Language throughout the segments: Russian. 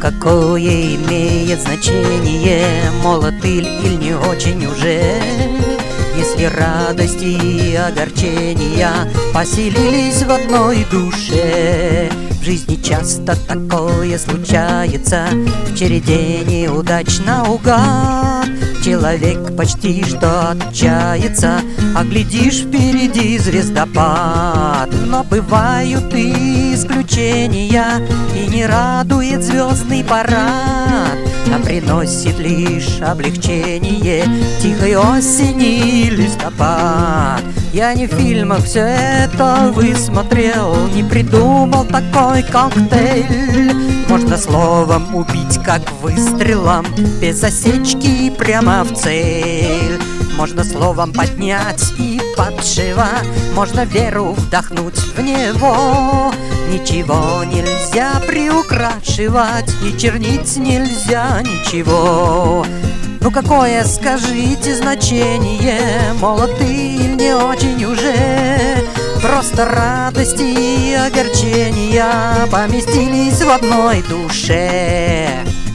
какое имеет значение, молод или не очень уже, если радости и огорчения поселились в одной душе? В жизни часто такое случается, в череде неудач наугад. Человек почти что отчается, а глядишь, впереди звездопад. Но бывают и исключения, и не радует звездный парад, а приносит лишь облегчение тихой осени листопад. Я не в фильмах все это высмотрел, не придумал такой коктейль. Можно словом убить, как выстрелом, без осечки и прямо в цель. Можно словом поднять и подшивать, можно веру вдохнуть в него. Ничего нельзя приукрашивать, и чернить нельзя ничего. Ну какое, скажите, значение, молод или не очень уже? Просто радости и огорчения поместились в одной душе.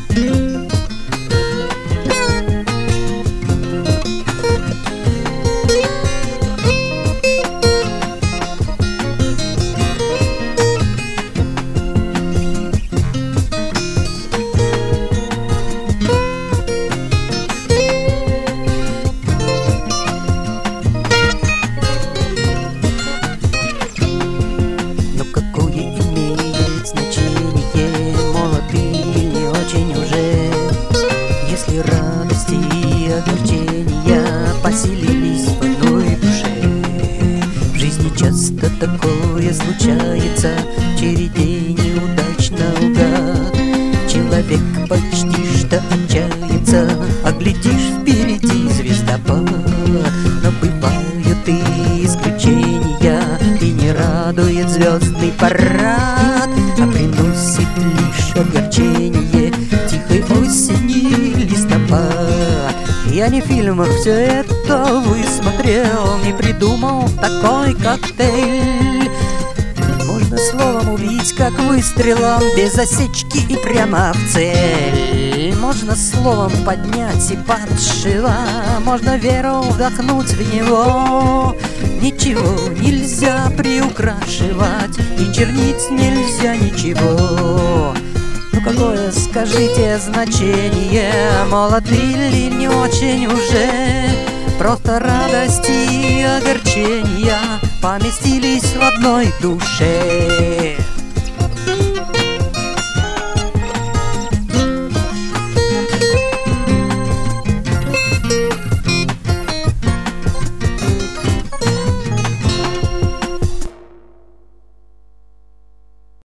Если радости и огорчения поселились в одной душе. В жизни часто такое случается, в череде неудач наугад. Человек почти что отчается, а глядишь, впереди звездопад. Но бывают и исключения, и не радует звездный парад, а приносит лишь огорчение тихой осени листопад. Я не в фильмах все это высмотрел, не придумал такой коктейль. Можно словом убить, как выстрелом, без осечки и прямо в цель. Можно словом поднять и подшивать, можно веру вдохнуть в него. Ничего нельзя приукрашивать, и чернить нельзя ничего. Ну какое, скажите, значение, молод или не очень уже? Просто радости и огорчения поместились в одной душе.